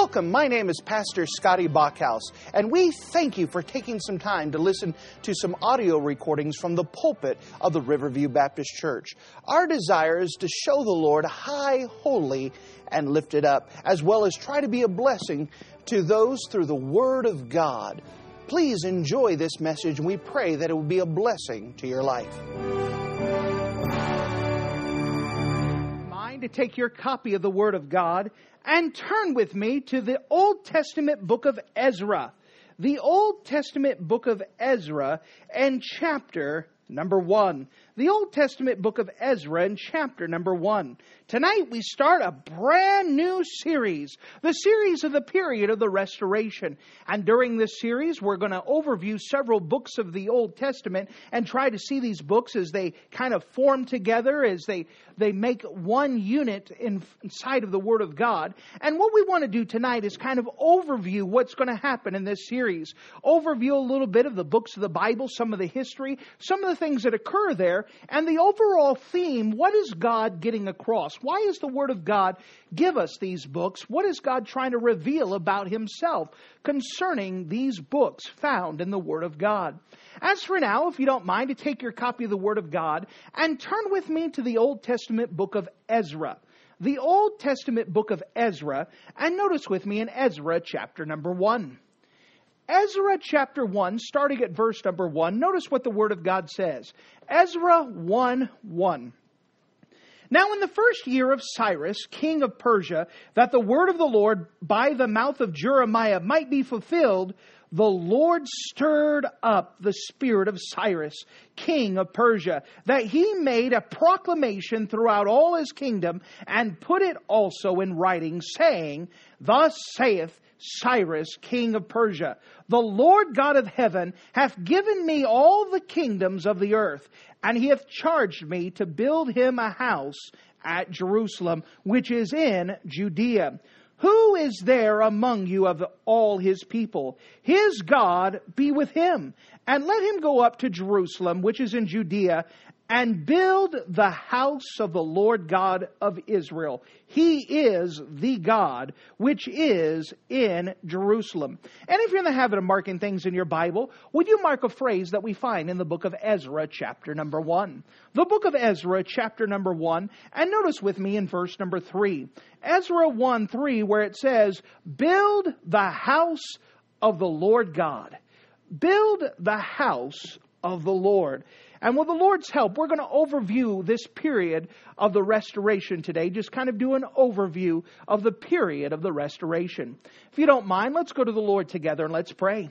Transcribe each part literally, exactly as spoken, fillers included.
Welcome, my name is Pastor Scotty Bachhaus, and we thank you for taking some time to listen to some audio recordings from the pulpit of the Riverview Baptist Church. Our desire is to show the Lord high, holy, and lifted up, as well as try to be a blessing to those through the Word of God. Please enjoy this message, and we pray that it will be a blessing to your life. Mind to take your copy of the Word of God and turn with me to the Old Testament book of Ezra. The Old Testament book of Ezra and chapter number one. The Old Testament book of Ezra and chapter number one. Tonight we start a brand new series. The series of the period of the Restoration. And during this series we're going to overview several books of the Old Testament and try to see these books as they kind of form together, as they, they make one unit in, inside of the Word of God. And what we want to do tonight is kind of overview what's going to happen in this series. Overview a little bit of the books of the Bible, some of the history, some of the things that occur there, and the overall theme. What is God getting across? Why is the Word of God give us these books? What is God trying to reveal about Himself concerning these books found in the Word of God? As for now, if you don't mind, to take your copy of the Word of God and turn with me to the Old Testament book of Ezra. The Old Testament book of Ezra, and notice with me in Ezra chapter number one. Ezra chapter one, starting at verse number one, notice what the Word of God says. Ezra one one. Now in the first year of Cyrus, king of Persia, that the word of the Lord by the mouth of Jeremiah might be fulfilled, the Lord stirred up the spirit of Cyrus, king of Persia, that he made a proclamation throughout all his kingdom and put it also in writing, saying, Thus saith Cyrus, king of Persia, the Lord God of heaven hath given me all the kingdoms of the earth, and he hath charged me to build him a house at Jerusalem, which is in Judea. Who is there among you of all his people? His God be with him, and let him go up to Jerusalem, which is in Judea, and build the house of the Lord God of Israel. He is the God which is in Jerusalem. And if you're in the habit of marking things in your Bible, would you mark a phrase that we find in the book of Ezra, chapter number one? The book of Ezra, chapter number one, and notice with me in verse number three. Ezra one three, where it says, Build the house of the Lord God. Build the house of the Lord. And with the Lord's help, we're going to overview this period of the Restoration today. Just kind of do an overview of the period of the Restoration. If you don't mind, let's go to the Lord together and let's pray.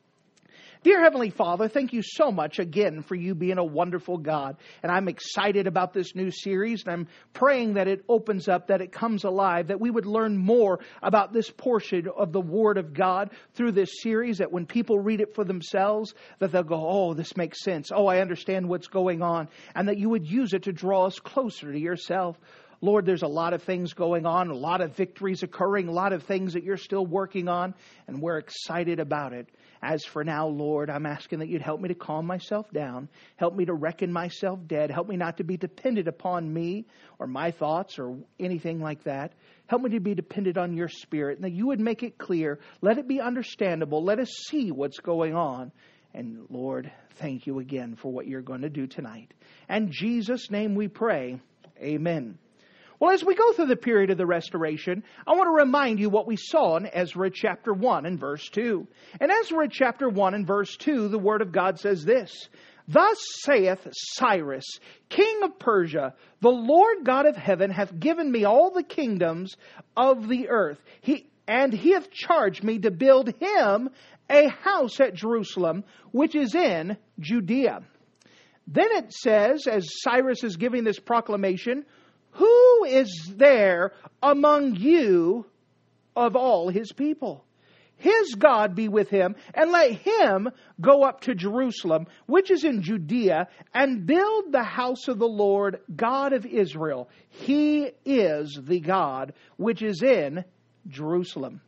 Dear Heavenly Father, thank you so much again for you being a wonderful God. And I'm excited about this new series, and I'm praying that it opens up, that it comes alive, that we would learn more about this portion of the Word of God through this series, that when people read it for themselves, that they'll go, oh, this makes sense. Oh, I understand what's going on. And that you would use it to draw us closer to yourself. Lord, there's a lot of things going on, a lot of victories occurring, a lot of things that you're still working on, and we're excited about it. As for now, Lord, I'm asking that you'd help me to calm myself down, help me to reckon myself dead, help me not to be dependent upon me or my thoughts or anything like that. Help me to be dependent on your Spirit, and that you would make it clear, let it be understandable, let us see what's going on. And Lord, thank you again for what you're going to do tonight. In Jesus' name we pray, amen. Well, as we go through the period of the Restoration, I want to remind you what we saw in Ezra chapter one and verse two. In Ezra chapter one and verse two, the Word of God says this, Thus saith Cyrus, king of Persia, the Lord God of heaven hath given me all the kingdoms of the earth, he, and he hath charged me to build him a house at Jerusalem, which is in Judea. Then it says, as Cyrus is giving this proclamation, Who is there among you of all his people? His God be with him, and let him go up to Jerusalem, which is in Judea, and build the house of the Lord God of Israel. He is the God which is in Jerusalem.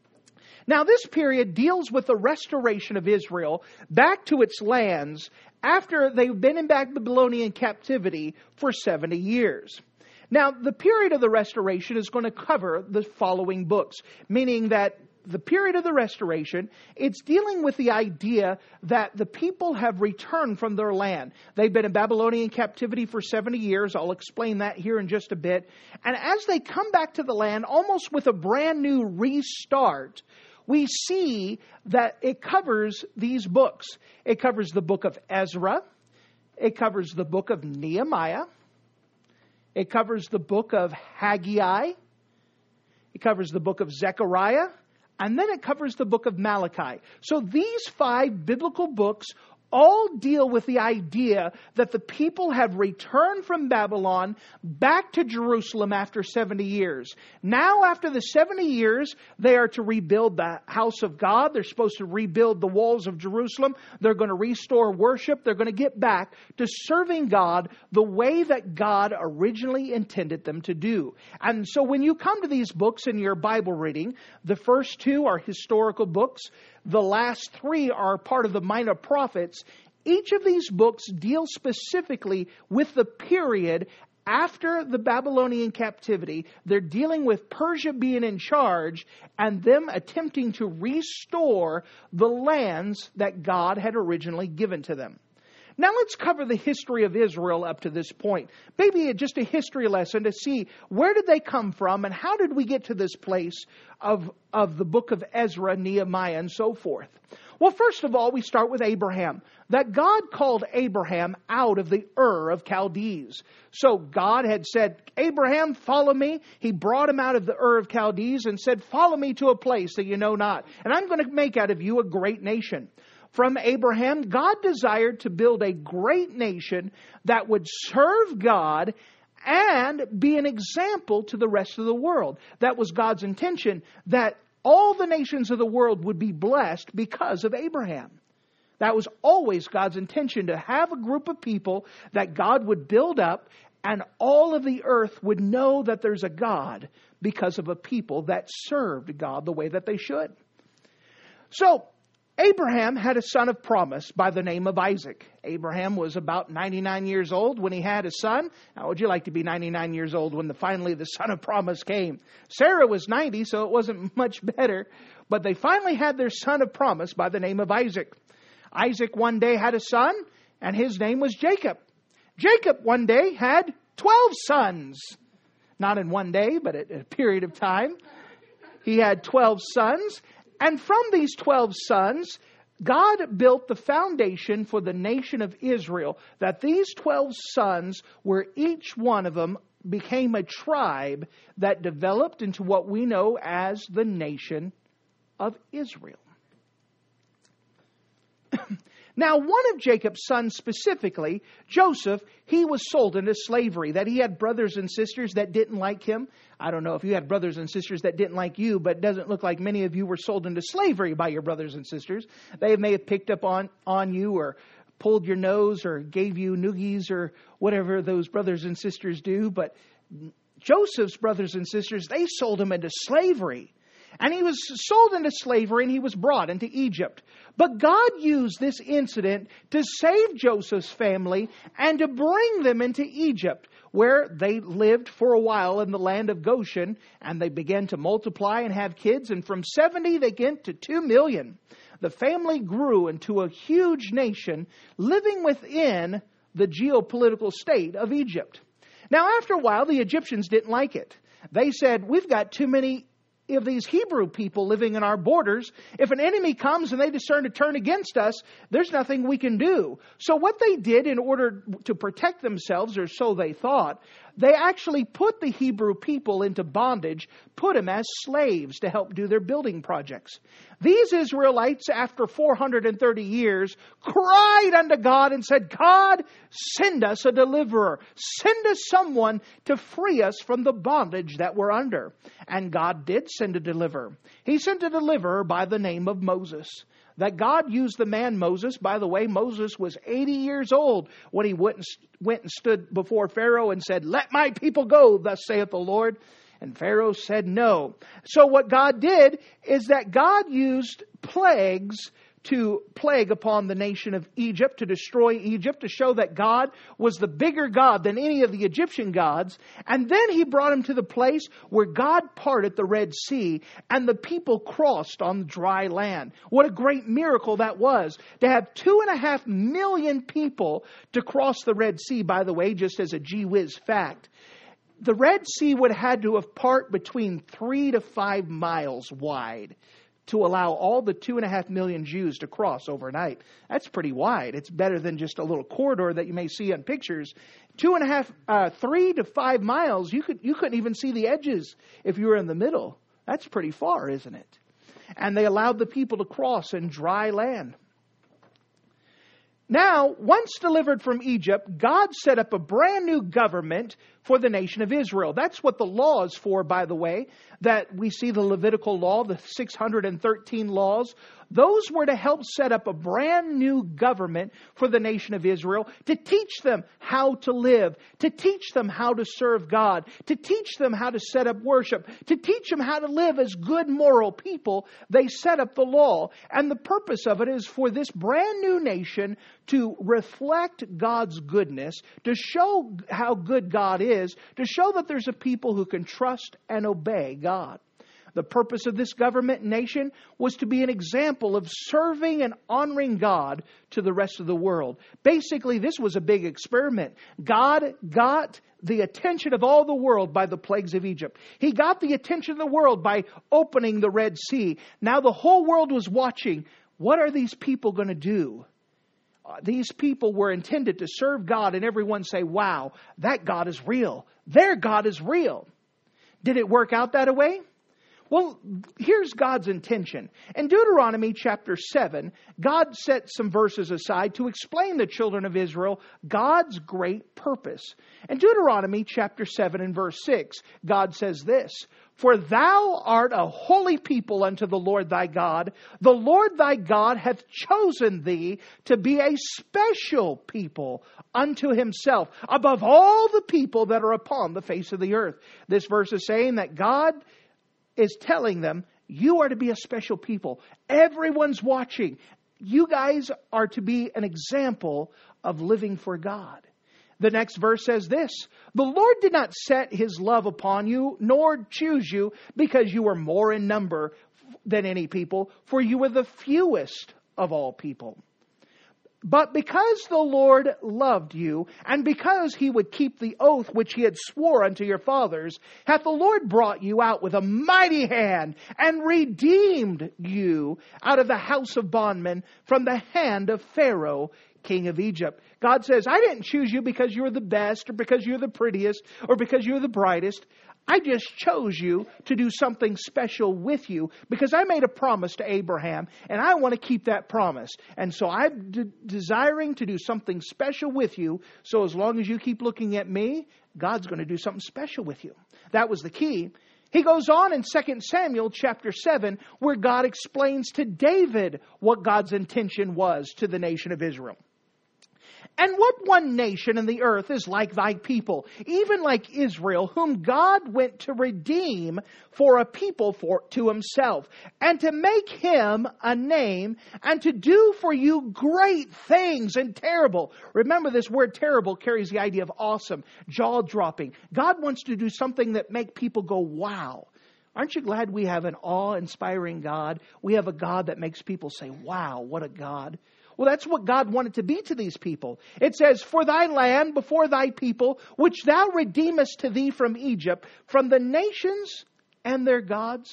Now this period deals with the restoration of Israel back to its lands after they've been in Babylonian captivity for seventy years. Now, the period of the restoration is going to cover the following books, meaning that the period of the restoration, it's dealing with the idea that the people have returned from their land. They've been in Babylonian captivity for seventy years. I'll explain that here in just a bit. And as they come back to the land, almost with a brand new restart, we see that it covers these books. It covers the book of Ezra. It covers the book of Nehemiah. It covers the book of Haggai. It covers the book of Zechariah. And then it covers the book of Malachi. So these five biblical books all deal with the idea that the people have returned from Babylon back to Jerusalem after seventy years. Now, after the seventy years, they are to rebuild the house of God. They're supposed to rebuild the walls of Jerusalem. They're going to restore worship. They're going to get back to serving God the way that God originally intended them to do. And so when you come to these books in your Bible reading, the first two are historical books. The last three are part of the Minor Prophets. Each of these books deals specifically with the period after the Babylonian captivity. They're dealing with Persia being in charge and them attempting to restore the lands that God had originally given to them. Now let's cover the history of Israel up to this point. Maybe just a history lesson to see where did they come from and how did we get to this place of, of the book of Ezra, Nehemiah, and so forth. Well, first of all, we start with Abraham. That God called Abraham out of the Ur of Chaldees. So God had said, Abraham, follow me. He brought him out of the Ur of Chaldees and said, follow me to a place that you know not. And I'm going to make out of you a great nation. From Abraham, God desired to build a great nation that would serve God and be an example to the rest of the world. That was God's intention, that all the nations of the world would be blessed because of Abraham. That was always God's intention, to have a group of people that God would build up and all of the earth would know that there's a God because of a people that served God the way that they should. So, Abraham had a son of promise by the name of Isaac. Abraham was about ninety-nine years old when he had a son. How would you like to be ninety-nine years old when the, finally the son of promise came? Sarah was ninety, so it wasn't much better. But they finally had their son of promise by the name of Isaac. Isaac one day had a son, and his name was Jacob. Jacob one day had twelve sons. Not in one day, but at a period of time. He had twelve sons. And from these twelve sons, God built the foundation for the nation of Israel. That these twelve sons were, each one of them became a tribe that developed into what we know as the nation of Israel. Now, one of Jacob's sons specifically, Joseph, he was sold into slavery. That he had brothers and sisters that didn't like him. I don't know if you had brothers and sisters that didn't like you, but it doesn't look like many of you were sold into slavery by your brothers and sisters. They may have picked up on, on you or pulled your nose or gave you noogies or whatever those brothers and sisters do. But Joseph's brothers and sisters, they sold him into slavery. And he was sold into slavery and he was brought into Egypt. But God used this incident to save Joseph's family and to bring them into Egypt, where they lived for a while in the land of Goshen, and they began to multiply and have kids. And from seventy, they get to two million. The family grew into a huge nation living within the geopolitical state of Egypt. Now, after a while, the Egyptians didn't like it. They said, we've got too many of these Hebrew people living in our borders. If an enemy comes and they discern to turn against us, there's nothing we can do. So what they did in order to protect themselves, or so they thought, they actually put the Hebrew people into bondage, put them as slaves to help do their building projects. These Israelites, after four hundred thirty years, cried unto God and said, God, send us a deliverer. Send us someone to free us from the bondage that we're under. And God did send a deliverer. He sent a deliverer by the name of Moses. That God used the man Moses. By the way, Moses was eighty years old when he went and, went and stood before Pharaoh and said, let my people go, thus saith the Lord. And Pharaoh said no. So what God did is that God used plagues to plague upon the nation of Egypt, to destroy Egypt, to show that God was the bigger God than any of the Egyptian gods. And then he brought him to the place where God parted the Red Sea and the people crossed on dry land. What a great miracle that was. To have two and a half million people to cross the Red Sea, by the way, just as a gee whiz fact. The Red Sea would have had to have part between three to five miles wide to allow all the two and a half million Jews to cross overnight. That's pretty wide. It's better than just a little corridor that you may see on pictures. Two and a half, uh, three to five miles, you could you couldn't even see the edges if you were in the middle. That's pretty far, isn't it? And they allowed the people to cross in dry land. Now, once delivered from Egypt, God set up a brand new government for the nation of Israel. That's what the law is for, by the way, that we see the Levitical law, the six hundred thirteen laws. Those were to help set up a brand new government for the nation of Israel, to teach them how to live, to teach them how to serve God, to teach them how to set up worship, to teach them how to live as good moral people. They set up the law. And the purpose of it is for this brand new nation to reflect God's goodness, to show how good God is, to show that there's a people who can trust and obey God. The purpose of this government nation was to be an example of serving and honoring God to the rest of the world. Basically, this was a big experiment. God got the attention of all the world by the plagues of Egypt. He got the attention of the world by opening the Red Sea. Now the whole world was watching. What are these people going to do? Uh, these people were intended to serve God, and everyone say, wow, that God is real. Their God is real. Did it work out that way? Well, here's God's intention. In Deuteronomy chapter seven, God set some verses aside to explain the children of Israel God's great purpose. In Deuteronomy chapter seven and verse six, God says this, "For thou art a holy people unto the Lord thy God. The Lord thy God hath chosen thee to be a special people unto himself, above all the people that are upon the face of the earth." This verse is saying that God is telling them, you are to be a special people. Everyone's watching. You guys are to be an example of living for God. The next verse says this, "The Lord did not set his love upon you, nor choose you, because you were more in number than any people, for you were the fewest of all people. But because the Lord loved you, and because he would keep the oath which he had swore unto your fathers, hath the Lord brought you out with a mighty hand, and redeemed you out of the house of bondmen, from the hand of Pharaoh, king of Egypt." God says, I didn't choose you because you're the best, or because you're the prettiest, or because you're the brightest. I just chose you to do something special with you because I made a promise to Abraham and I want to keep that promise. And so I'm de- desiring to do something special with you. So as long as you keep looking at me, God's going to do something special with you. That was the key. He goes on in Second Samuel chapter seven, where God explains to David what God's intention was to the nation of Israel. "And what one nation in the earth is like thy people, even like Israel, whom God went to redeem for a people for to himself, and to make him a name, and to do for you great things and terrible." Remember, this word terrible carries the idea of awesome, jaw-dropping. God wants to do something that make people go, wow. Aren't you glad we have an awe-inspiring God? We have a God that makes people say, wow, what a God. Well, that's what God wanted to be to these people. It says, "For thy land before thy people, which thou redeemest to thee from Egypt, from the nations and their gods.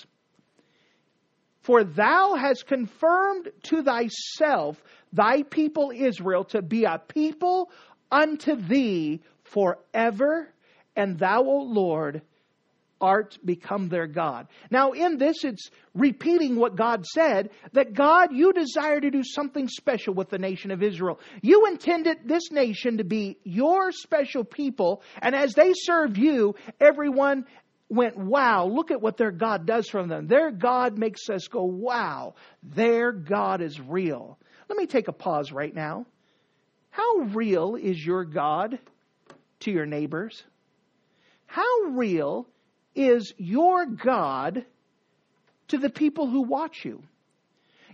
For thou hast confirmed to thyself thy people Israel to be a people unto thee forever, and thou, O Lord, art become their God." Now in this, it's repeating what God said, that God, you desire to do something special with the nation of Israel. You intended this nation to be your special people, and as they served you, everyone went, wow, look at what their God does for them. Their God makes us go, wow, their God is real. Let me take a pause right now. How real is your God to your neighbors? How real is your God to the people who watch you?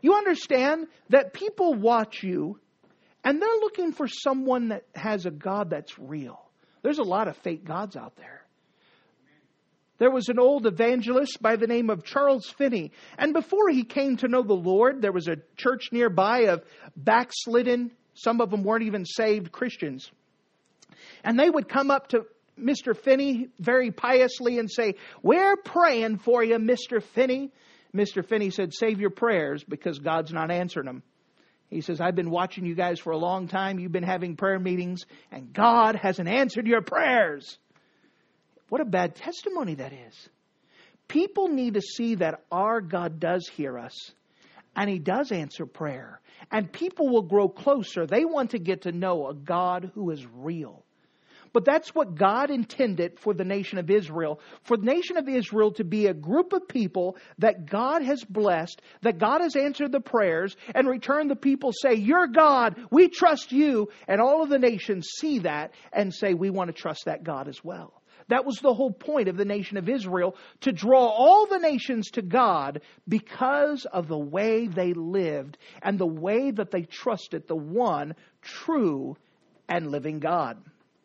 You understand that people watch you and they're looking for someone that has a God that's real. There's a lot of fake gods out there. There was an old evangelist by the name of Charles Finney. And before he came to know the Lord, there was a church nearby of backslidden, some of them weren't even saved Christians. And they would come up to Mister Finney very piously and say, "We're praying for you, Mister Finney." Mister Finney said, "Save your prayers because God's not answering them." He says, "I've been watching you guys for a long time. You've been having prayer meetings and God hasn't answered your prayers." What a bad testimony that is. People need to see that our God does hear us and He does answer prayer. And people will grow closer. They want to get to know a God who is real. But that's what God intended for the nation of Israel. For the nation of Israel to be a group of people that God has blessed, that God has answered the prayers, and return the people say, "You're God, we trust you." And all of the nations see that and say, "We want to trust that God as well." That was the whole point of the nation of Israel, to draw all the nations to God because of the way they lived and the way that they trusted the one true and living God.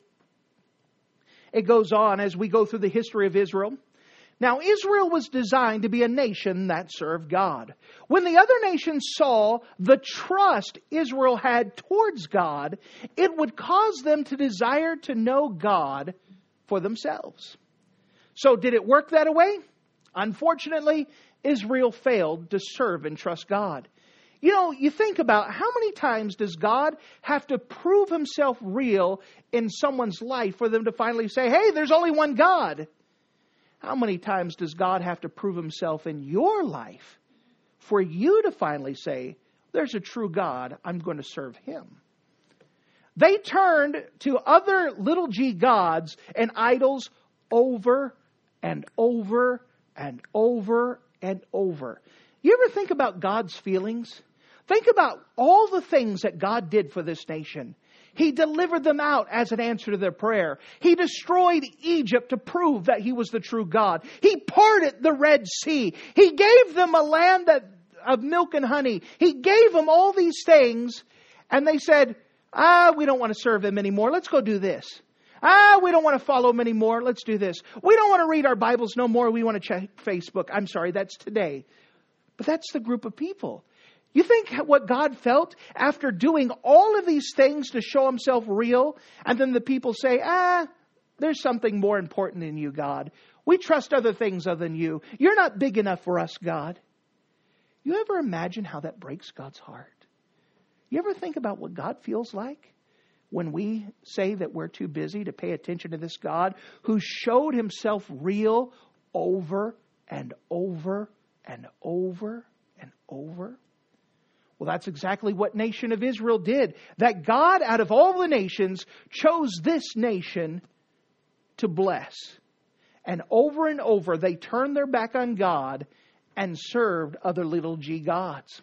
It goes on as we go through the history of Israel. Now, Israel was designed to be a nation that served God. When the other nations saw the trust Israel had towards God, it would cause them to desire to know God for themselves. So did it work that way? Unfortunately, Israel failed to serve and trust God. You know, you think about how many times does God have to prove Himself real in someone's life for them to finally say, "Hey, there's only one God"? How many times does God have to prove Himself in your life for you to finally say, "There's a true God, I'm going to serve Him"? They turned to other little g gods and idols over and over and over and over. You ever think about God's feelings? Think about all the things that God did for this nation. He delivered them out as an answer to their prayer. He destroyed Egypt to prove that He was the true God. He parted the Red Sea. He gave them a land that, of milk and honey. He gave them all these things, and they said, "Ah, we don't want to serve Him anymore. Let's go do this. Ah, we don't want to follow Him anymore. Let's do this. We don't want to read our Bibles no more. We want to check Facebook." I'm sorry, that's today. But that's the group of people. You think what God felt after doing all of these things to show Himself real, and then the people say, "Ah, there's something more important than you, God. We trust other things other than you. You're not big enough for us, God." You ever imagine how that breaks God's heart? You ever think about what God feels like when we say that we're too busy to pay attention to this God who showed Himself real over and over and over and over? Well, that's exactly what nation of Israel did. That God, out of all the nations, chose this nation to bless. And over and over, they turned their back on God and served other little g gods.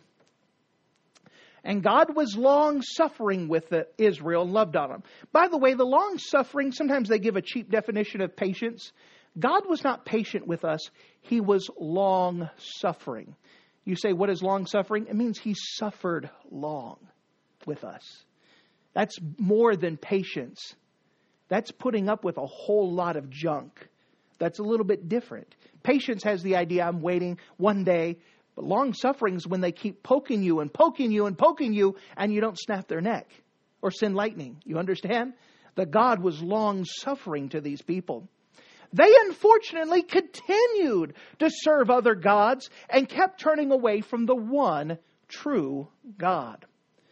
And God was long-suffering with Israel and loved on them. By the way, the long-suffering, sometimes they give a cheap definition of patience. God was not patient with us. He was long-suffering. You say, what is long-suffering? It means He suffered long with us. That's more than patience. That's putting up with a whole lot of junk. That's a little bit different. Patience has the idea, I'm waiting one day. But long-suffering is when they keep poking you and poking you and poking you and you don't snap their neck or send lightning. You understand? That God was long-suffering to these people. They unfortunately continued to serve other gods and kept turning away from the one true God.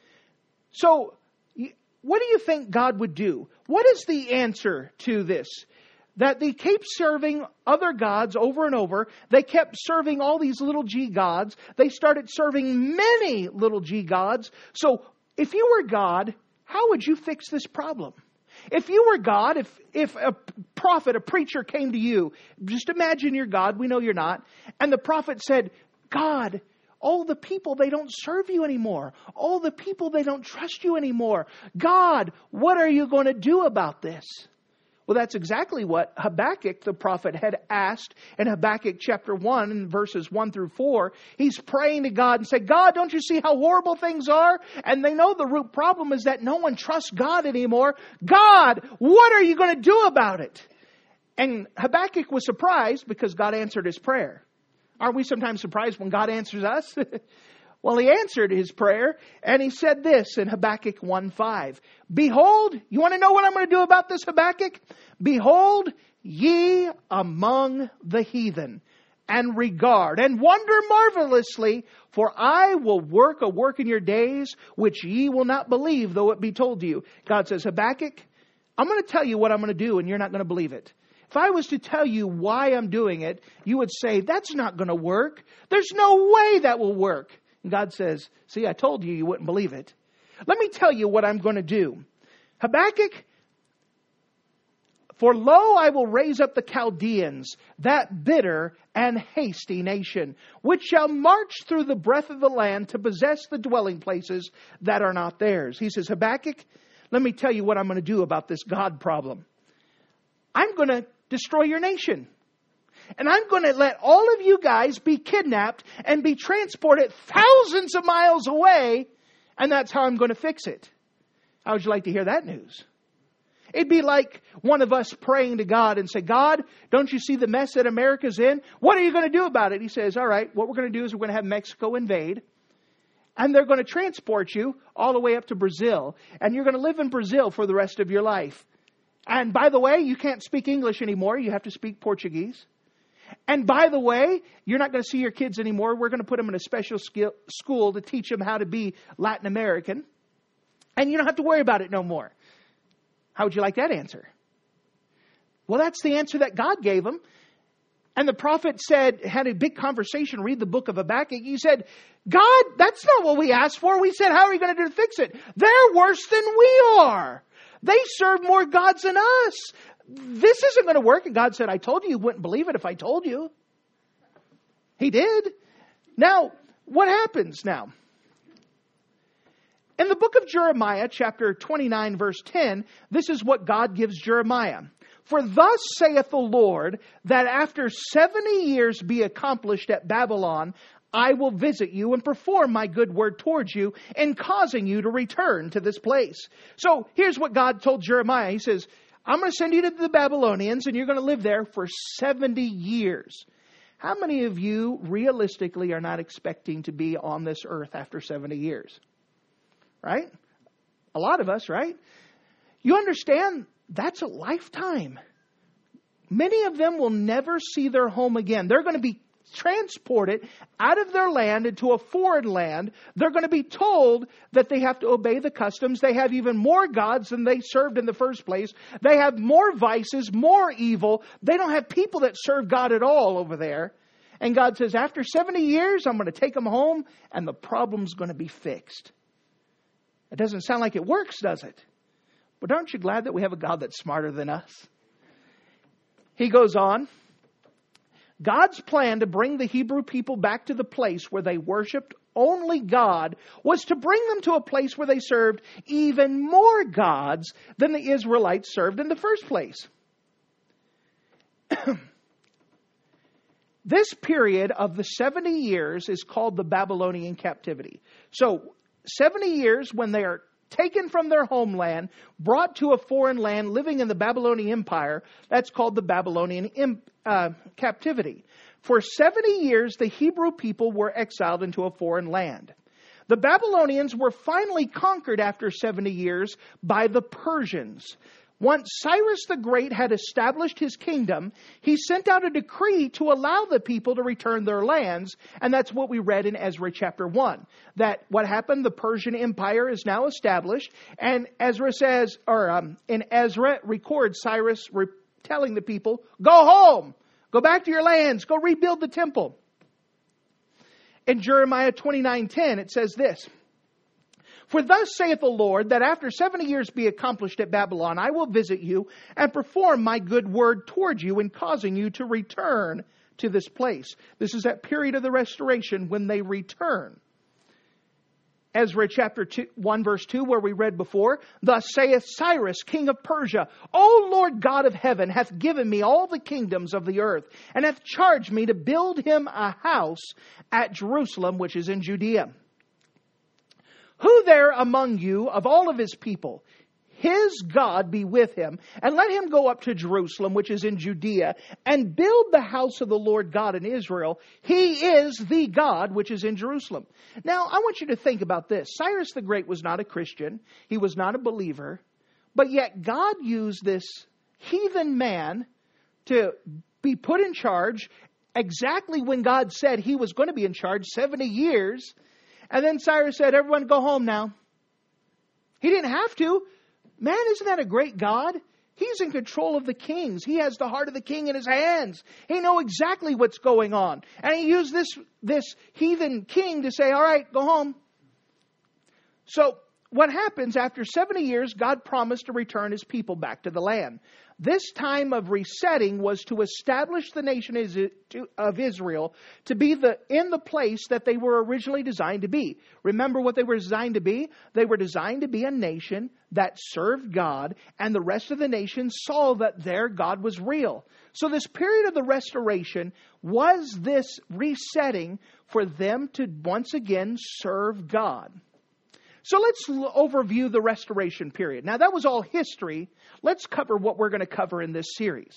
So, what do you think God would do? What is the answer to this? That they kept serving other gods over and over. They kept serving all these little g gods. They started serving many little g gods. So, if you were God, how would you fix this problem? If you were God, if, if a prophet, a preacher came to you, just imagine you're God, we know you're not, and the prophet said, "God, all the people, they don't serve you anymore. All the people, they don't trust you anymore. God, what are you going to do about this?" Well, that's exactly what Habakkuk the prophet had asked in Habakkuk chapter one, verses one through four. He's praying to God and said, God, don't you see how horrible things are? And they know the root problem is that no one trusts God anymore. God, what are you going to do about it? And Habakkuk was surprised because God answered his prayer. Aren't we sometimes surprised when God answers us? Well, he answered his prayer, and he said this in Habakkuk one five. Behold, you want to know what I'm going to do about this, Habakkuk? Behold, ye among the heathen, and regard, and wonder marvelously, for I will work a work in your days, which ye will not believe, though it be told to you. God says, Habakkuk, I'm going to tell you what I'm going to do, and you're not going to believe it. If I was to tell you why I'm doing it, you would say, that's not going to work. There's no way that will work. And God says, see, I told you you wouldn't believe it. Let me tell you what I'm going to do. Habakkuk, for lo, I will raise up the Chaldeans, that bitter and hasty nation, which shall march through the breadth of the land to possess the dwelling places that are not theirs. He says, Habakkuk, let me tell you what I'm going to do about this God problem. I'm going to destroy your nation. And I'm going to let all of you guys be kidnapped and be transported thousands of miles away. And that's how I'm going to fix it. How would you like to hear that news? It'd be like one of us praying to God and say, God, don't you see the mess that America's in? What are you going to do about it? He says, all right, what we're going to do is we're going to have Mexico invade. And they're going to transport you all the way up to Brazil. And you're going to live in Brazil for the rest of your life. And by the way, you can't speak English anymore. You have to speak Portuguese. And by the way, you're not going to see your kids anymore. We're going to put them in a special skill, school to teach them how to be Latin American. And you don't have to worry about it no more. How would you like that answer? Well, that's the answer that God gave them. And the prophet said, had a big conversation, read the book of Habakkuk. He said, God, that's not what we asked for. We said, how are you going to do to fix it? They're worse than we are. They serve more gods than us. This isn't going to work. And God said, I told you you wouldn't believe it if I told you. He did. Now, what happens now? In the book of Jeremiah, chapter twenty-nine, verse ten, this is what God gives Jeremiah. For thus saith the Lord, that after seventy years be accomplished at Babylon, I will visit you and perform my good word towards you in causing you to return to this place. So here's what God told Jeremiah. He says, I'm going to send you to the Babylonians and you're going to live there for seventy years. How many of you realistically are not expecting to be on this earth after seventy years? Right? A lot of us, right? You understand that's a lifetime. Many of them will never see their home again. They're going to be transported out of their land into a foreign land. They're going to be told that they have to obey the customs. They have even more gods than they served in the first place. They have more vices, more evil. They don't have people that serve God at all over there. And God says, after seventy years, I'm going to take them home and the problem's going to be fixed. It doesn't sound like it works, does it? But aren't you glad that we have a God that's smarter than us? He goes on. God's plan to bring the Hebrew people back to the place where they worshiped only God was to bring them to a place where they served even more gods than the Israelites served in the first place. This period of the seventy years is called the Babylonian captivity. So, seventy years when they are taken from their homeland, brought to a foreign land, living in the Babylonian Empire, that's called the Babylonian uh, captivity. For seventy years, the Hebrew people were exiled into a foreign land. The Babylonians were finally conquered after seventy years by the Persians. Once Cyrus the Great had established his kingdom, he sent out a decree to allow the people to return their lands. And that's what we read in Ezra chapter one. That what happened, the Persian Empire is now established. And Ezra says, or um, in Ezra records Cyrus re- telling the people, go home, go back to your lands, go rebuild the temple. In Jeremiah twenty-nine ten, it says this. For thus saith the Lord, that after seventy years be accomplished at Babylon, I will visit you and perform my good word toward you in causing you to return to this place. This is that period of the restoration when they return. Ezra chapter two, one verse two, where we read before, thus saith Cyrus, king of Persia, O Lord God of heaven, hath given me all the kingdoms of the earth, and hath charged me to build him a house at Jerusalem, which is in Judea. Who there among you of all of his people, his God be with him, and let him go up to Jerusalem, which is in Judea, and build the house of the Lord God in Israel. He is the God which is in Jerusalem. Now, I want you to think about this. Cyrus the Great was not a Christian. He was not a believer. But yet God used this heathen man to be put in charge exactly when God said he was going to be in charge, seventy years. And then Cyrus said, everyone go home now. He didn't have to. Man, isn't that a great God? He's in control of the kings. He has the heart of the king in his hands. He knows exactly what's going on. And he used this, this heathen king to say, all right, go home. So what happens after seventy years, God promised to return his people back to the land. This time of resetting was to establish the nation of Israel to be the in the place that they were originally designed to be. Remember what they were designed to be? They were designed to be a nation that served God, and the rest of the nation saw that their God was real. So this period of the restoration was this resetting for them to once again serve God. So let's overview the restoration period. Now that was all history. Let's cover what we're going to cover in this series.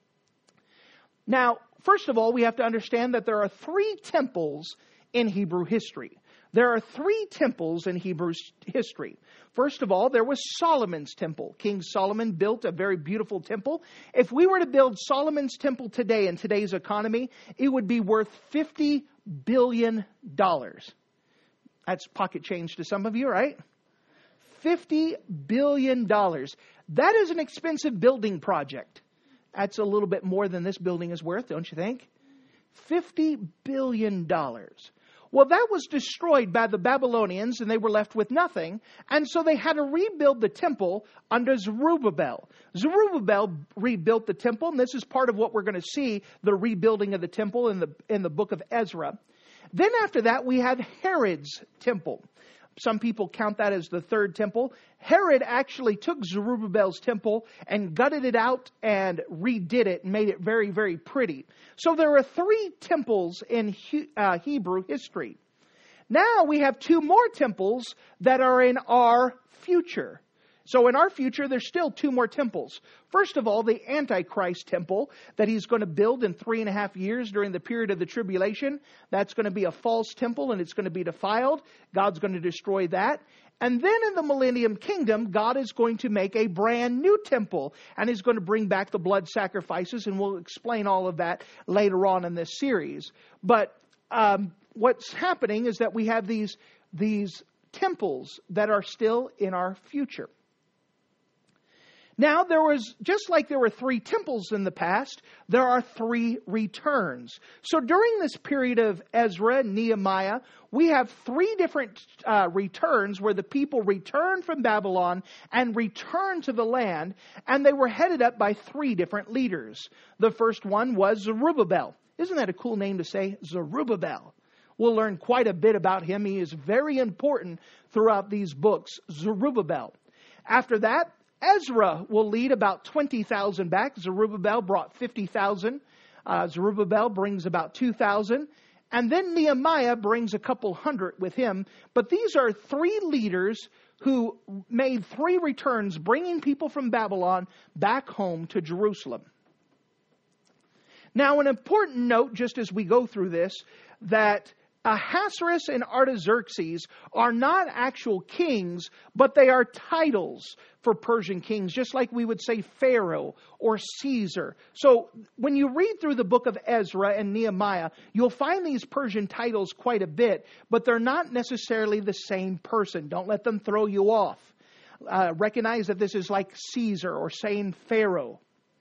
Now, first of all, we have to understand that there are three temples in Hebrew history. There are three temples in Hebrew history. First of all, there was Solomon's temple. King Solomon built a very beautiful temple. If we were to build Solomon's temple today in today's economy, it would be worth fifty billion dollars. That's pocket change to some of you, right? fifty billion dollars. That is an expensive building project. That's a little bit more than this building is worth, don't you think? fifty billion dollars. Well, that was destroyed by the Babylonians, and they were left with nothing. And so they had to rebuild the temple under Zerubbabel. Zerubbabel rebuilt the temple, and this is part of what we're going to see, the rebuilding of the temple in the in the book of Ezra. Then after that, we have Herod's temple. Some people count that as the third temple. Herod actually took Zerubbabel's temple and gutted it out and redid it and made it very, very pretty. So there are three temples in uh, Hebrew history. Now we have two more temples that are in our future. So in our future, there's still two more temples. First of all, the Antichrist temple that he's going to build in three and a half years during the period of the tribulation. That's going to be a false temple and it's going to be defiled. God's going to destroy that. And then in the millennium kingdom, God is going to make a brand new temple. And he's going to bring back the blood sacrifices. And we'll explain all of that later on in this series. But um, what's happening is that we have these, these temples that are still in our future. Now, there was, just like there were three temples in the past, there are three returns. So during this period of Ezra and Nehemiah, we have three different uh, returns where the people return from Babylon and return to the land, and they were headed up by three different leaders. The first one was Zerubbabel. Isn't that a cool name to say? Zerubbabel. We'll learn quite a bit about him. He is very important throughout these books. Zerubbabel. After that, Ezra will lead about twenty thousand back. Zerubbabel brought fifty thousand. Uh, Zerubbabel brings about two thousand. And then Nehemiah brings a couple hundred with him. But these are three leaders who made three returns, bringing people from Babylon back home to Jerusalem. Now, an important note, just as we go through this, that Ahasuerus and Artaxerxes are not actual kings, but they are titles for Persian kings, just like we would say Pharaoh or Caesar. So when you read through the book of Ezra and Nehemiah, you'll find these Persian titles quite a bit, but they're not necessarily the same person. Don't let them throw you off. Uh, recognize that this is like Caesar or saying Pharaoh.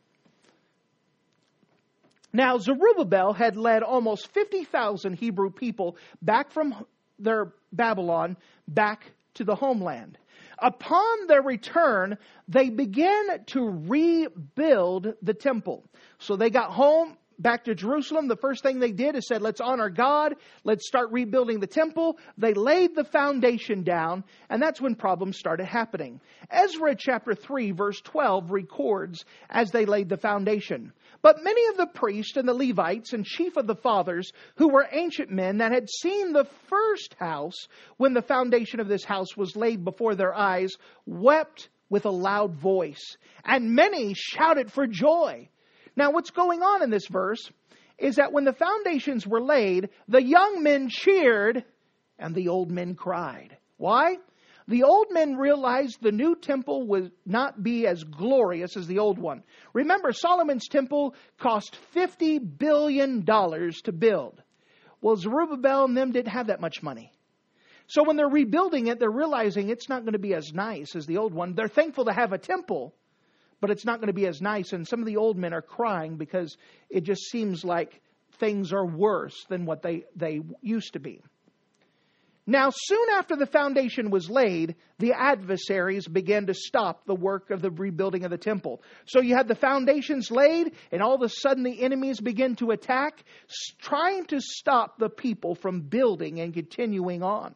Now, Zerubbabel had led almost fifty thousand Hebrew people back from their Babylon back to the homeland. Upon their return, they began to rebuild the temple. So they got home back to Jerusalem, the first thing they did is said, let's honor God. Let's start rebuilding the temple. They laid the foundation down, and that's when problems started happening. Ezra chapter three, verse twelve records as they laid the foundation. But many of the priests and the Levites and chief of the fathers, who were ancient men that had seen the first house when the foundation of this house was laid before their eyes, wept with a loud voice, and many shouted for joy. Now, what's going on in this verse is that when the foundations were laid, the young men cheered and the old men cried. Why? The old men realized the new temple would not be as glorious as the old one. Remember, Solomon's temple cost fifty billion dollars to build. Well, Zerubbabel and them didn't have that much money. So when they're rebuilding it, they're realizing it's not going to be as nice as the old one. They're thankful to have a temple, but it's not going to be as nice. And some of the old men are crying because it just seems like things are worse than what they, they used to be. Now, soon after the foundation was laid, the adversaries began to stop the work of the rebuilding of the temple. So you had the foundations laid, and all of a sudden the enemies begin to attack, trying to stop the people from building and continuing on.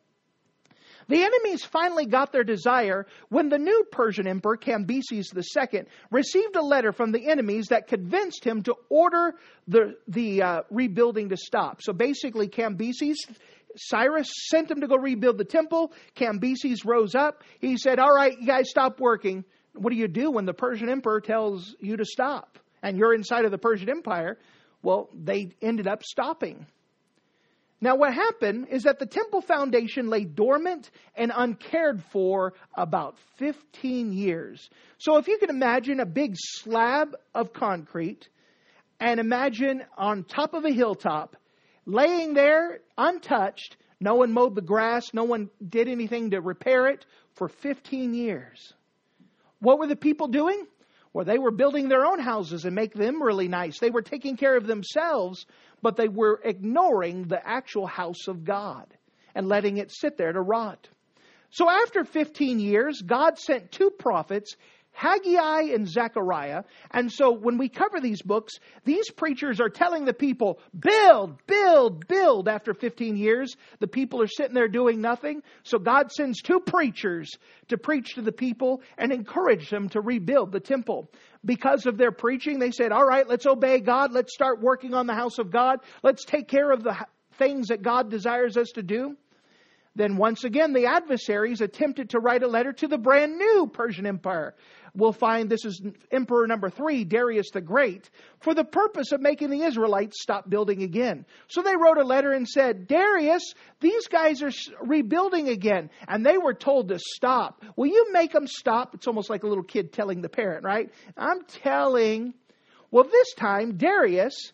The enemies finally got their desire when the new Persian emperor, Cambyses the Second, received a letter from the enemies that convinced him to order the, the uh, rebuilding to stop. So basically, Cambyses, Cyrus sent him to go rebuild the temple. Cambyses rose up. He said, all right, you guys stop working. What do you do when the Persian emperor tells you to stop? And you're inside of the Persian Empire. Well, they ended up stopping. Now, what happened is that the temple foundation lay dormant and uncared for about fifteen years. So if you can imagine a big slab of concrete and imagine on top of a hilltop, laying there untouched, no one mowed the grass, no one did anything to repair it for fifteen years. What were the people doing? Well, they were building their own houses and make them really nice. They were taking care of themselves, but they were ignoring the actual house of God and letting it sit there to rot. So after fifteen years, God sent two prophets, Haggai and Zechariah. And so when we cover these books, these preachers are telling the people, build, build, build. After fifteen years, the people are sitting there doing nothing. So God sends two preachers to preach to the people and encourage them to rebuild the temple. Because of their preaching, they said, all right, let's obey God. Let's start working on the house of God. Let's take care of the things that God desires us to do. Then once again, the adversaries attempted to write a letter to the brand new Persian Empire. We'll find this is Emperor number three, Darius the Great, for the purpose of making the Israelites stop building again. So they wrote a letter and said, Darius, these guys are rebuilding again. And they were told to stop. Will you make them stop? It's almost like a little kid telling the parent, right? I'm telling. Well, this time, Darius,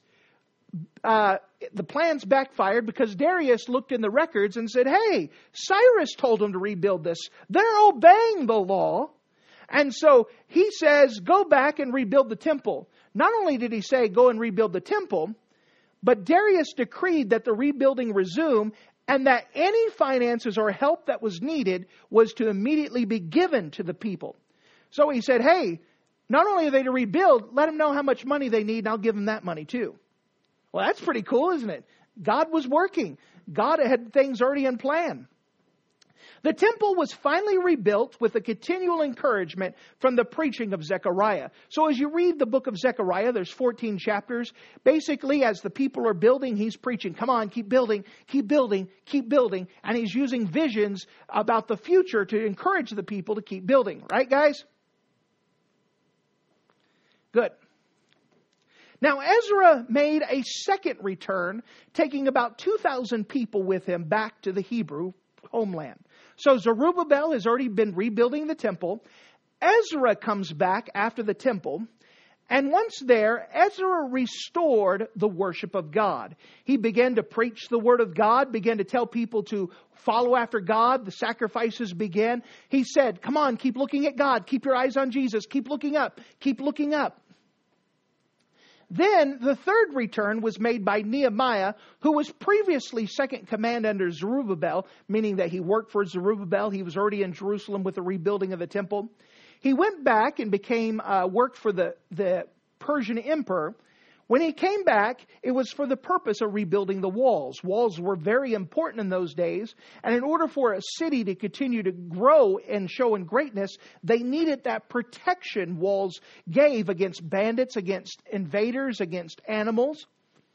uh, the plans backfired because Darius looked in the records and said, hey, Cyrus told them to rebuild this. They're obeying the law. And so he says, go back and rebuild the temple. Not only did he say, go and rebuild the temple, but Darius decreed that the rebuilding resume and that any finances or help that was needed was to immediately be given to the people. So he said, hey, not only are they to rebuild, let them know how much money they need and I'll give them that money too. Well, that's pretty cool, isn't it? God was working. God had things already in plan. The temple was finally rebuilt with a continual encouragement from the preaching of Zechariah. So as you read the book of Zechariah, there's fourteen chapters. Basically, as the people are building, he's preaching, come on, keep building, keep building, keep building. And he's using visions about the future to encourage the people to keep building. Right, guys? Good. Now, Ezra made a second return, taking about two thousand people with him back to the Hebrew homeland. So Zerubbabel has already been rebuilding the temple. Ezra comes back after the temple. And once there, Ezra restored the worship of God. He began to preach the word of God, began to tell people to follow after God. The sacrifices began. He said, come on, keep looking at God. Keep your eyes on Jesus. Keep looking up. Keep looking up. Then the third return was made by Nehemiah, who was previously second command under Zerubbabel, meaning that he worked for Zerubbabel. He was already in Jerusalem with the rebuilding of the temple. He went back and became uh, worked for the, the Persian emperor. When he came back, it was for the purpose of rebuilding the walls. Walls were very important in those days. And in order for a city to continue to grow and show in greatness, they needed that protection walls gave against bandits, against invaders, against animals.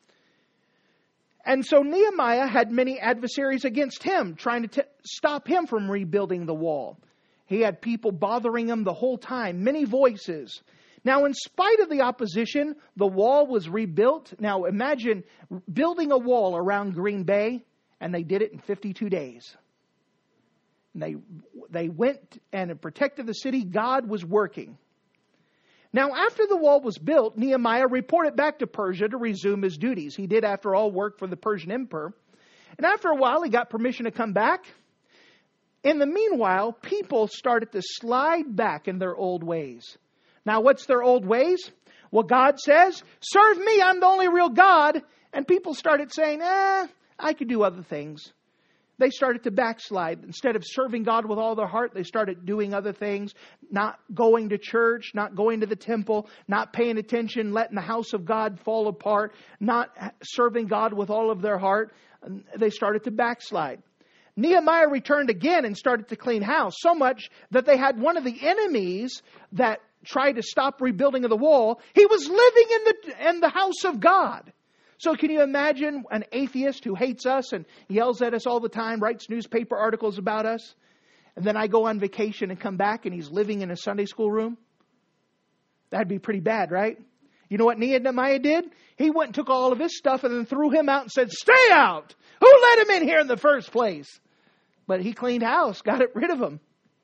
And so Nehemiah had many adversaries against him, trying to t- stop him from rebuilding the wall. He had people bothering him the whole time, many voices. Now, in spite of the opposition, the wall was rebuilt. Now, imagine building a wall around Green Bay, and they did it in fifty-two days. And they, they went and protected the city. God was working. Now, after the wall was built, Nehemiah reported back to Persia to resume his duties. He did, after all, work for the Persian emperor. And after a while, he got permission to come back. In the meanwhile, people started to slide back in their old ways. Now, what's their old ways? Well, God says, serve me, I'm the only real God. And people started saying, eh, I could do other things. They started to backslide. Instead of serving God with all their heart, they started doing other things, not going to church, not going to the temple, not paying attention, letting the house of God fall apart, not serving God with all of their heart. They started to backslide. Nehemiah returned again and started to clean house, so much that they had one of the enemies that tried to stop rebuilding of the wall. He was living in the in the house of God. So can you imagine an atheist who hates us and yells at us all the time, writes newspaper articles about us, and then I go on vacation and come back and he's living in a Sunday school room? That'd be pretty bad, right? You know what Nehemiah did? He went and took all of his stuff and then threw him out and said, stay out! Who let him in here in the first place? But he cleaned house, got it rid of him.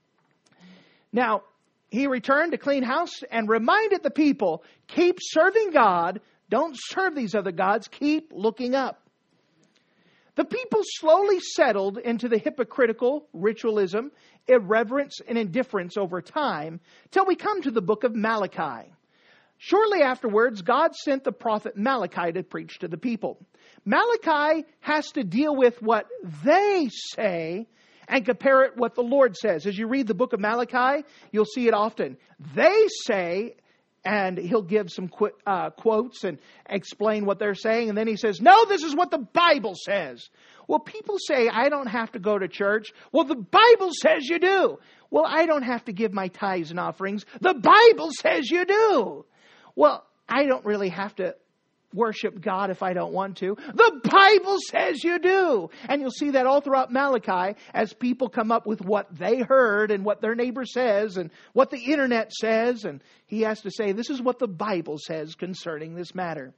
Now, he returned to clean house and reminded the people, keep serving God. Don't serve these other gods. Keep looking up. The people slowly settled into the hypocritical ritualism, irreverence, and indifference over time, till we come to the book of Malachi. Shortly afterwards, God sent the prophet Malachi to preach to the people. Malachi has to deal with what they say and compare it what the Lord says. As you read the book of Malachi, you'll see it often. They say, and he'll give some qu- uh, quotes and explain what they're saying. And then he says, no, this is what the Bible says. Well, people say, I don't have to go to church. Well, the Bible says you do. Well, I don't have to give my tithes and offerings. The Bible says you do. Well, I don't really have to worship God if I don't want to. The Bible says you do. And you'll see that all throughout Malachi as people come up with what they heard and what their neighbor says and what the internet says. And he has to say, this is what the Bible says concerning this matter.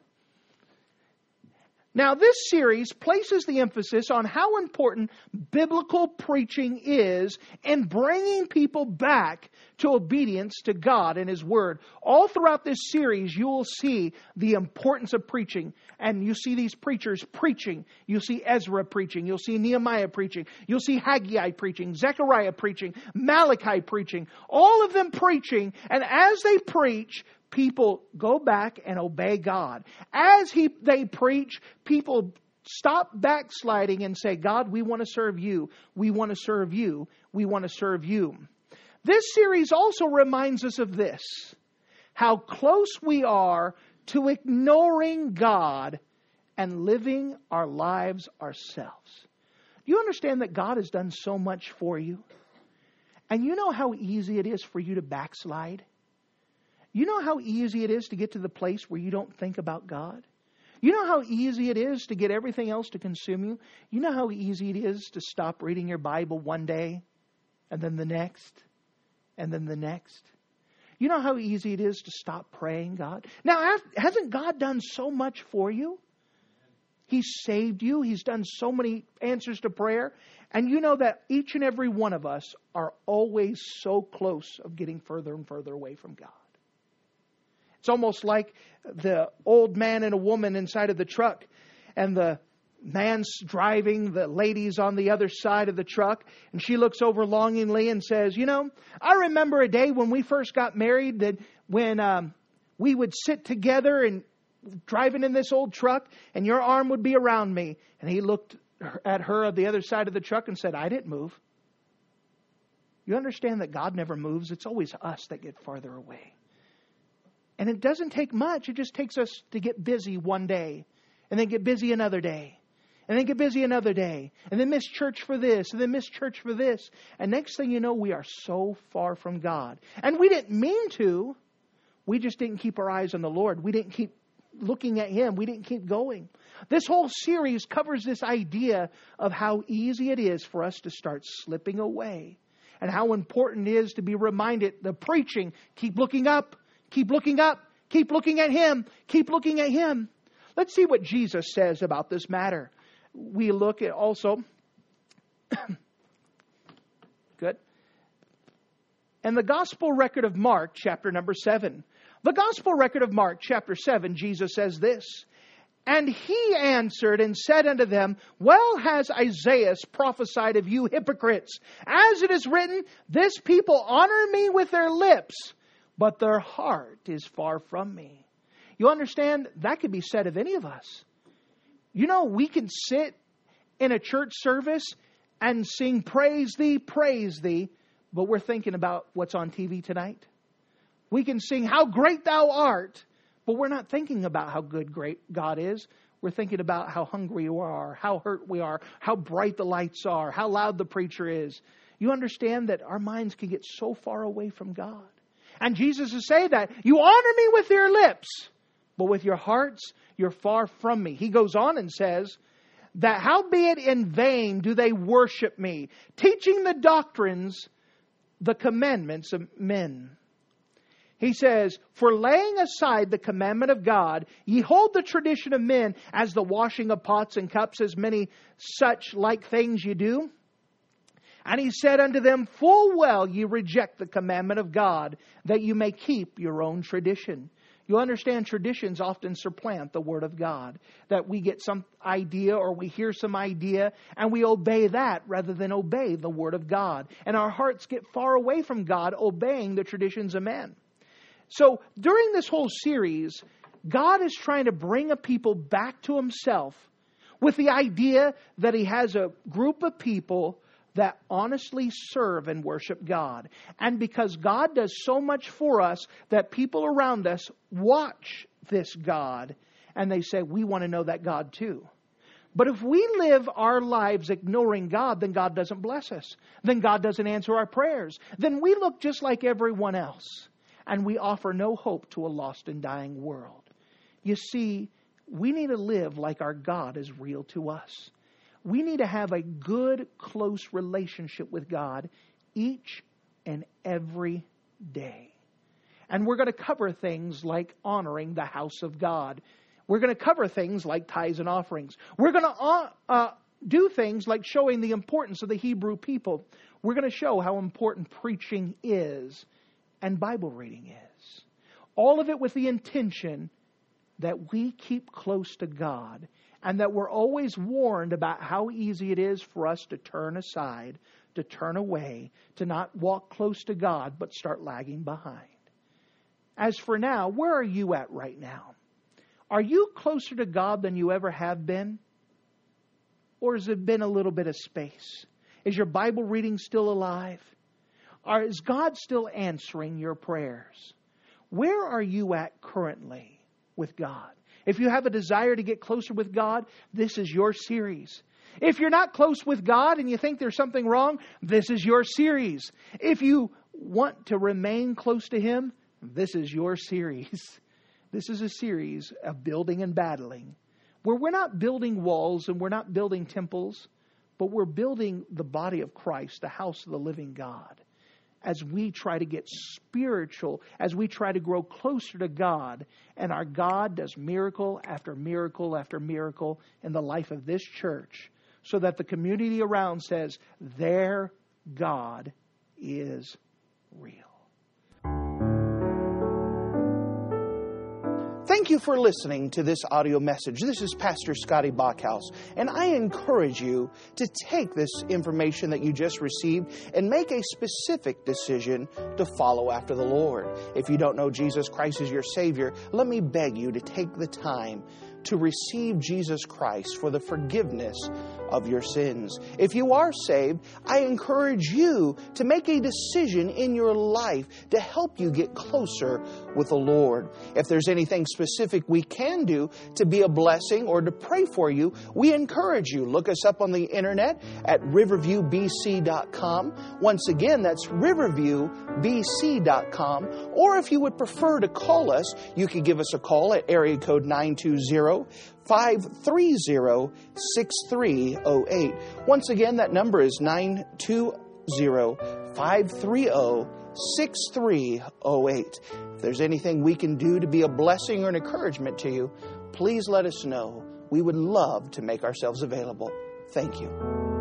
Now, this series places the emphasis on how important biblical preaching is in bringing people back to obedience to God and His Word. All throughout this series, you will see the importance of preaching. And you see these preachers preaching. You'll see Ezra preaching. You'll see Nehemiah preaching. You'll see Haggai preaching. Zechariah preaching. Malachi preaching. All of them preaching. And as they preach, people go back and obey God. As he, they preach, people stop backsliding and say, God, we want to serve you. We want to serve you. We want to serve you. This series also reminds us of this, how close we are to ignoring God and living our lives ourselves. Do you understand that God has done so much for you? And you know how easy it is for you to backslide? You know how easy it is to get to the place where you don't think about God? You know how easy it is to get everything else to consume you? You know how easy it is to stop reading your Bible one day and then the next and then the next? You know how easy it is to stop praying God? Now, hasn't God done so much for you? He's saved you. He's done so many answers to prayer. And you know that each and every one of us are always so close of getting further and further away from God. It's almost like the old man and a woman inside of the truck, and the man's driving, the lady's on the other side of the truck, and she looks over longingly and says, you know, I remember a day when we first got married, that when um, we would sit together and driving in this old truck, and your arm would be around me. And he looked at her on the other side of the truck and said, I didn't move. You understand that God never moves. It's always us that get farther away. And it doesn't take much. It just takes us to get busy one day, and then get busy another day, and then get busy another day, and then miss church for this, and then miss church for this. And next thing you know, we are so far from God. And we didn't mean to. We just didn't keep our eyes on the Lord. We didn't keep looking at Him. We didn't keep going. This whole series covers this idea of how easy it is for us to start slipping away, and how important it is to be reminded, the preaching, keep looking up, keep looking up, keep looking at Him, keep looking at Him. Let's see what Jesus says about this matter. We look at also, good, and the Gospel record of Mark, chapter number seven. The Gospel record of Mark, chapter seven, Jesus says this, "And He answered and said unto them, Well has Isaiah prophesied of you hypocrites, as it is written, This people honor me with their lips, but their heart is far from me." You understand? That could be said of any of us. You know, we can sit in a church service and sing praise thee, praise thee, but we're thinking about what's on T V tonight. We can sing how great thou art, but we're not thinking about how good great God is. We're thinking about how hungry we are, how hurt we are, how bright the lights are, how loud the preacher is. You understand that our minds can get so far away from God. And Jesus is saying that you honor me with your lips, but with your hearts, you're far from me. He goes on and says that howbeit in vain do they worship me, teaching the doctrines, the commandments of men. He says, for laying aside the commandment of God, ye hold the tradition of men as the washing of pots and cups, as many such like things ye do. And He said unto them, full well ye reject the commandment of God, that you may keep your own tradition. You understand, traditions often supplant the Word of God. That we get some idea or we hear some idea and we obey that rather than obey the Word of God. And our hearts get far away from God, obeying the traditions of men. So during this whole series, God is trying to bring a people back to Himself with the idea that He has a group of people that honestly serve and worship God. And because God does so much for us, that people around us watch this God and they say, we want to know that God too. But if we live our lives ignoring God, then God doesn't bless us. Then God doesn't answer our prayers. Then we look just like everyone else. And we offer no hope to a lost and dying world. You see, we need to live like our God is real to us. We need to have a good, close relationship with God each and every day. And we're going to cover things like honoring the house of God. We're going to cover things like tithes and offerings. We're going to uh, uh, do things like showing the importance of the Hebrew people. We're going to show how important preaching is and Bible reading is. All of it with the intention that we keep close to God, and that we're always warned about how easy it is for us to turn aside, to turn away, to not walk close to God, but start lagging behind. As for now, where are you at right now? Are you closer to God than you ever have been? Or has it been a little bit of space? Is your Bible reading still alive? Or is God still answering your prayers? Where are you at currently with God? If you have a desire to get closer with God, this is your series. If you're not close with God and you think there's something wrong, this is your series. If you want to remain close to Him, this is your series. This is a series of building and battling, where we're not building walls and we're not building temples, but we're building the body of Christ, the house of the living God. As we try to get spiritual, as we try to grow closer to God, and our God does miracle after miracle after miracle in the life of this church, so that the community around says, their God is real. Thank you for listening to this audio message. This is Pastor Scotty Bachhaus, and I encourage you to take this information that you just received and make a specific decision to follow after the Lord. If you don't know Jesus Christ as your Savior, let me beg you to take the time to receive Jesus Christ for the forgiveness of your sins. If you are saved, I encourage you to make a decision in your life to help you get closer with the Lord. If there's anything specific we can do to be a blessing or to pray for you, we encourage you. Look us up on the internet at riverview b c dot com. Once again, that's riverview b c dot com. Or if you would prefer to call us, you can give us a call at area code nine two zero, five three zero, six three zero eight. Once again, that number is nine two zero, five three zero, six three zero eight. If there's anything we can do to be a blessing or an encouragement to you, please let us know. We would love to make ourselves available. Thank you.